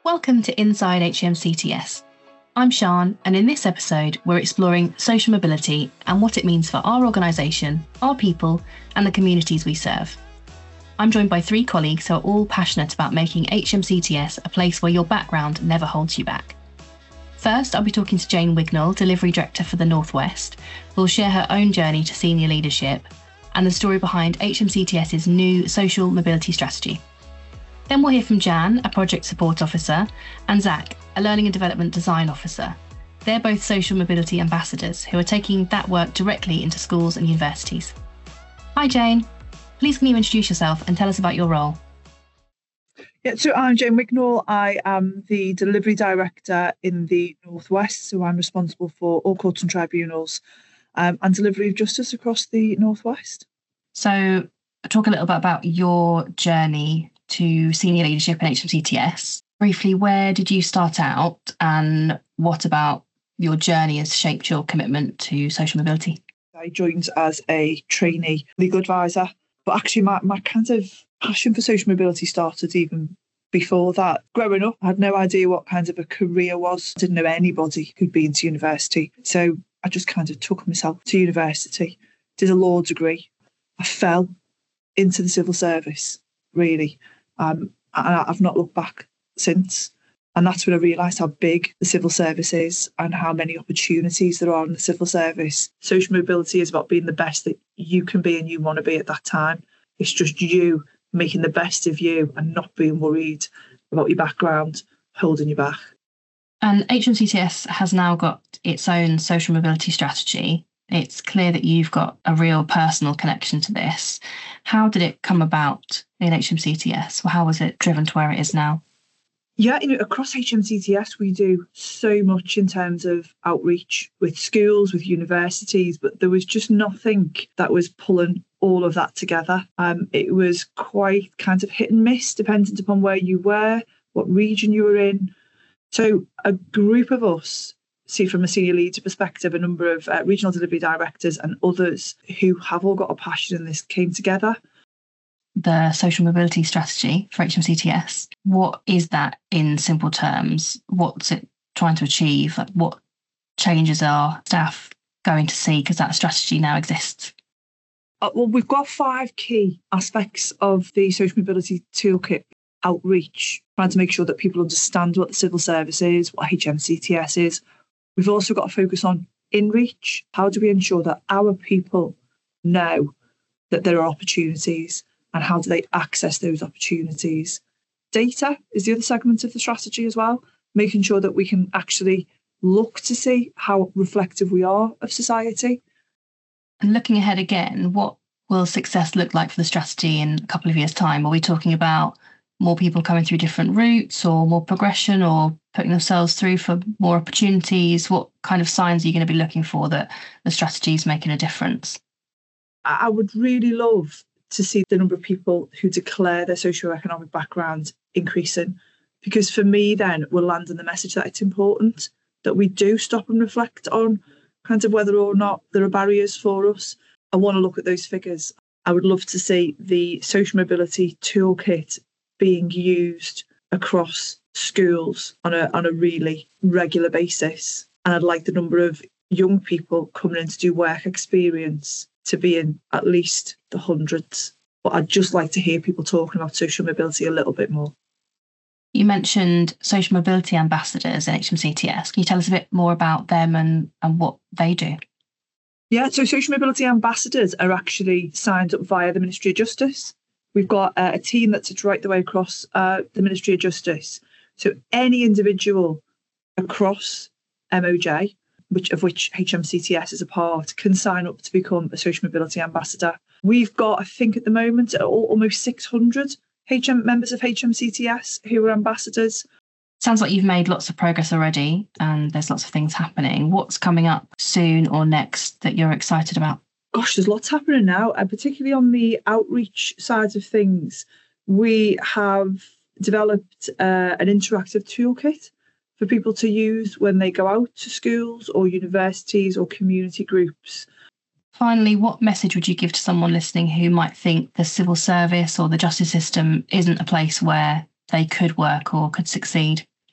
Welcome to Inside HMCTS. I'm Sian, and in this episode, we're exploring social mobility and what it means for our organisation, our people, and the communities we serve. I'm joined by three colleagues who are all passionate about making HMCTS a place where your background never holds you back. First, I'll be talking to Jane Wignall, Delivery Director for the North West, who will share her own journey to senior leadership and the story behind HMCTS's new social mobility strategy. Then we'll hear from Jan, a Project Support Officer, and Zach, a Learning and Development Design Officer. They're both social mobility ambassadors who are taking that work directly into schools and universities. Hi Jane, please can you introduce yourself and tell us about your role? Yeah, so I'm Jane Wignall. I am the Delivery Director in the North West, so I'm responsible for all courts and tribunals and delivery of justice across the North West. So talk a little bit about your journey to senior leadership in HMCTS. Briefly, where did you start out and what about your journey has shaped your commitment to social mobility? I joined as a trainee legal advisor, but actually my kind of passion for social mobility started even before that. Growing up, I had no idea what kind of a career was. I didn't know anybody who'd been to university. So I just kind of took myself to university, did a law degree. I fell into the civil service, really. And I've not looked back since. And that's when I realised how big the civil service is and how many opportunities there are in the civil service. Social mobility is about being the best that you can be and you want to be at that time. It's just you making the best of you and not being worried about your background holding you back. And HMCTS has now got its own social mobility strategy. It's clear that you've got a real personal connection to this. How did it come about in HMCTS? Or how was it driven to where it is now? Yeah, across HMCTS, we do so much in terms of outreach with schools, with universities, but there was just nothing that was pulling all of that together. It was quite kind of hit and miss, dependent upon where you were, what region you were in. So a group of us, see from a senior leader perspective, a number of regional delivery directors and others who have all got a passion in this came together. The social mobility strategy for HMCTS, what is that in simple terms? What's it trying to achieve? What changes are staff going to see because that strategy now exists? Well, we've got 5 key aspects of the social mobility toolkit. Outreach, trying to make sure that people understand what the civil service is, what HMCTS is. We've also got to focus on in-reach. How do we ensure that our people know that there are opportunities and how do they access those opportunities? Data is the other segment of the strategy as well, making sure that we can actually look to see how reflective we are of society. And looking ahead again, what will success look like for the strategy in a couple of years' time? Are we talking about more people coming through different routes or more progression or putting themselves through for more opportunities? What kind of signs are you going to be looking for that the strategy is making a difference? I would really love to see the number of people who declare their socioeconomic background increasing, because for me then we'll land in the message that it's important that we do stop and reflect on kind of whether or not there are barriers for us. I want to look at those figures. I would love to see the social mobility toolkit being used across schools on a really regular basis. And I'd like the number of young people coming in to do work experience to be in at least the hundreds. But I'd just like to hear people talking about social mobility a little bit more. You mentioned social mobility ambassadors in HMCTS. Can you tell us a bit more about them and what they do? Yeah, so social mobility ambassadors are actually signed up via the Ministry of Justice. We've got a team that sits right the way across the Ministry of Justice. So any individual across MOJ, which HMCTS is a part, can sign up to become a social mobility ambassador. We've got, I think at the moment, almost 600 members of HMCTS who are ambassadors. Sounds like you've made lots of progress already and there's lots of things happening. What's coming up soon or next that you're excited about? Gosh, there's lots happening now, and particularly on the outreach side of things. We have developed an interactive toolkit for people to use when they go out to schools or universities or community groups. Finally, what message would you give to someone listening who might think the civil service or the justice system isn't a place where they could work or could succeed?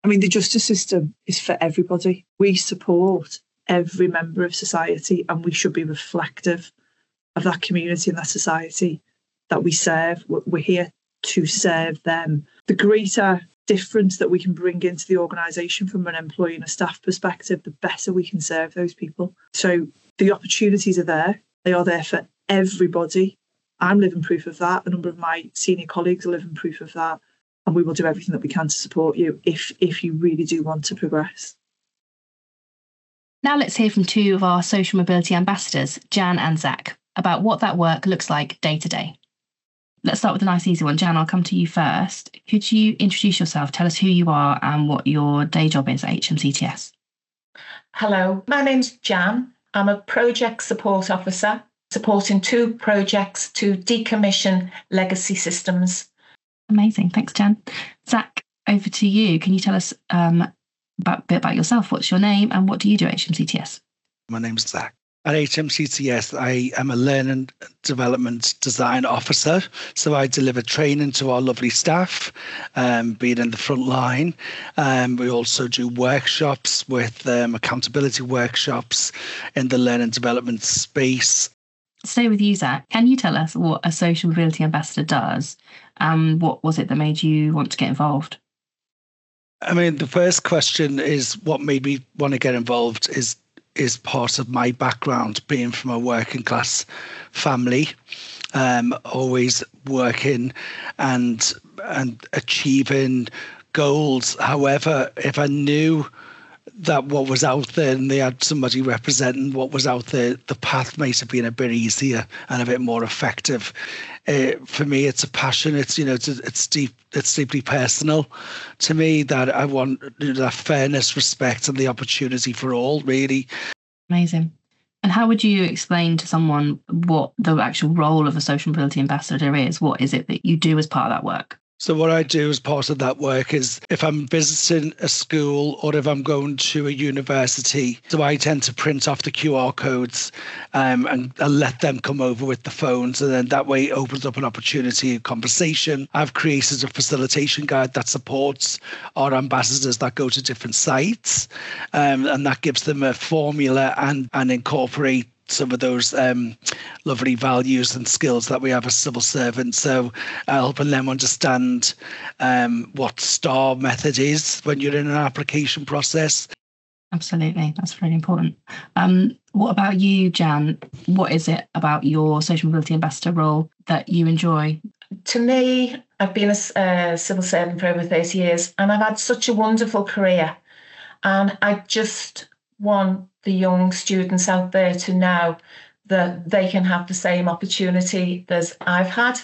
I mean, the justice system is for everybody. We support every member of society, and we should be reflective of that community and that society that we serve. We're here to serve them. The greater difference that we can bring into the organisation from an employee and a staff perspective, the better we can serve those people. So the opportunities are there. They are there for everybody. I'm living proof of that. A number of my senior colleagues are living proof of that. And we will do everything that we can to support you if you really do want to progress. Now let's hear from two of our social mobility ambassadors, Jan and Zach, about what that work looks like day to day. Let's start with a nice easy one. Jan, I'll come to you first. Could you introduce yourself, tell us who you are and what your day job is at HMCTS? Hello, my name's Jan. I'm a project support officer supporting 2 projects to decommission legacy systems. Amazing. Thanks, Jan. Zach, over to you. Can you tell us a bit about yourself? What's your name and what do you do at HMCTS? My name's Zach. At HMCTS, I am a Learning Development Design Officer. So I deliver training to our lovely staff, being in the front line. We also do workshops with accountability workshops in the learning development space. Stay with you, Zach. Can you tell us what a social mobility ambassador does? What was it that made you want to get involved? I mean, the first question is what made me want to get involved is part of my background, being from a working class family, always working and achieving goals. However, if I knew that what was out there and they had somebody representing what was out there, the path might have been a bit easier and a bit more effective. For me, it's a passion. It's it's deeply personal to me that I want that fairness, respect, and the opportunity for all. Really amazing. And how would you explain to someone what the actual role of a social mobility ambassador is? What is it that you do as part of that work? So what I do as part of that work is if I'm visiting a school or if I'm going to a university, so I tend to print off the QR codes and let them come over with the phones. And then that way it opens up an opportunity of conversation. I've created a facilitation guide that supports our ambassadors that go to different sites. And that gives them a formula and incorporate some of those lovely values and skills that we have as civil servants. So helping them understand what STAR method is when you're in an application process. Absolutely. That's really important. What about you, Jan? What is it about your social mobility ambassador role that you enjoy? To me, I've been a civil servant for over 30 years and I've had such a wonderful career. And I just want the young students out there to know that they can have the same opportunity as I've had.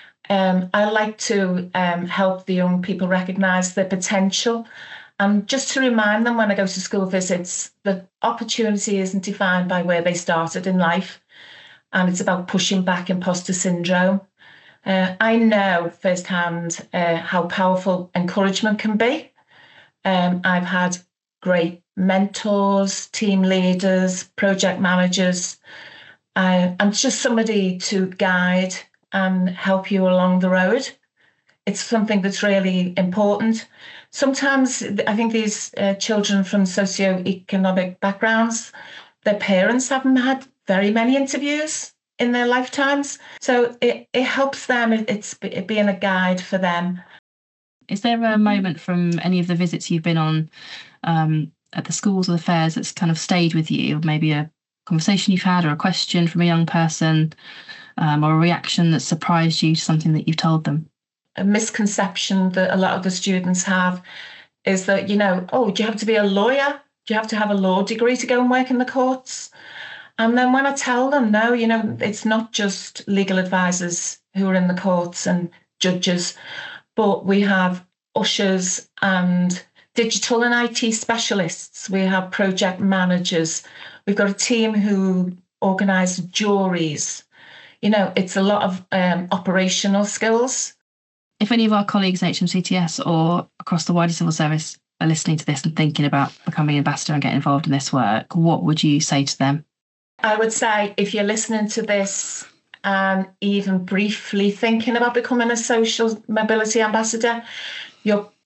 I like to help the young people recognise their potential and just to remind them when I go to school visits that opportunity isn't defined by where they started in life, and it's about pushing back imposter syndrome. I know firsthand how powerful encouragement can be. I've had great mentors, team leaders, project managers, and just somebody to guide and help you along the road. It's something that's really important. Sometimes I think these children from socioeconomic backgrounds, their parents haven't had very many interviews in their lifetimes. So it helps them, it's being a guide for them. Is there a moment from any of the visits you've been on at the schools or the fairs that's kind of stayed with you? Maybe a conversation you've had or a question from a young person or a reaction that surprised you to something that you've told them? A misconception that a lot of the students have is that, do you have to be a lawyer? Do you have to have a law degree to go and work in the courts? And then when I tell them, no, it's not just legal advisors who are in the courts and judges, but we have ushers and digital and IT specialists. We have project managers. We've got a team who organise juries. It's a lot of operational skills. If any of our colleagues in HMCTS or across the wider civil service are listening to this and thinking about becoming an ambassador and getting involved in this work, what would you say to them? I would say if you're listening to this and even briefly thinking about becoming a social mobility ambassador, you're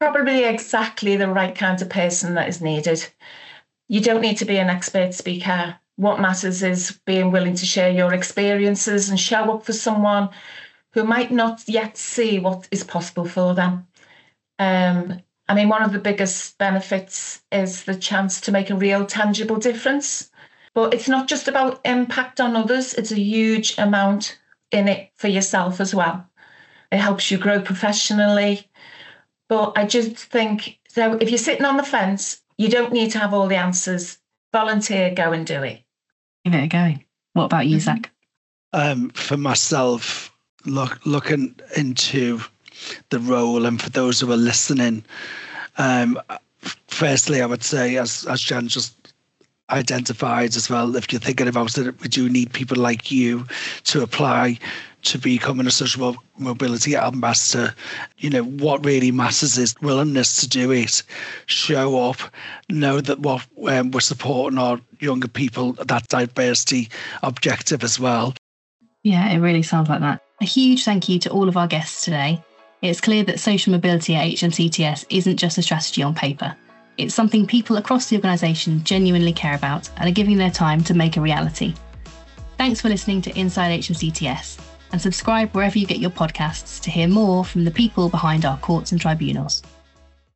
Probably exactly the right kind of person that is needed. You don't need to be an expert speaker. What matters is being willing to share your experiences and show up for someone who might not yet see what is possible for them. One of the biggest benefits is the chance to make a real tangible difference. But it's not just about impact on others, it's a huge amount in it for yourself as well. It helps you grow professionally. But I just think, so if you're sitting on the fence, you don't need to have all the answers. Volunteer, go and do it. Give it a go. What about you, Zach? For myself, looking into the role, and for those who are listening, firstly, I would say, as Jan just identified as well, if you're thinking about it, we do need people like you to apply to becoming a social mobility ambassador. What really matters is willingness to do it, show up, know that what we're supporting our younger people, that diversity objective as well. Yeah, it really sounds like that. A huge thank you to all of our guests today. It's clear that social mobility at HMCTS isn't just a strategy on paper. It's something people across the organisation genuinely care about and are giving their time to make a reality. Thanks for listening to Inside HMCTS, and subscribe wherever you get your podcasts to hear more from the people behind our courts and tribunals.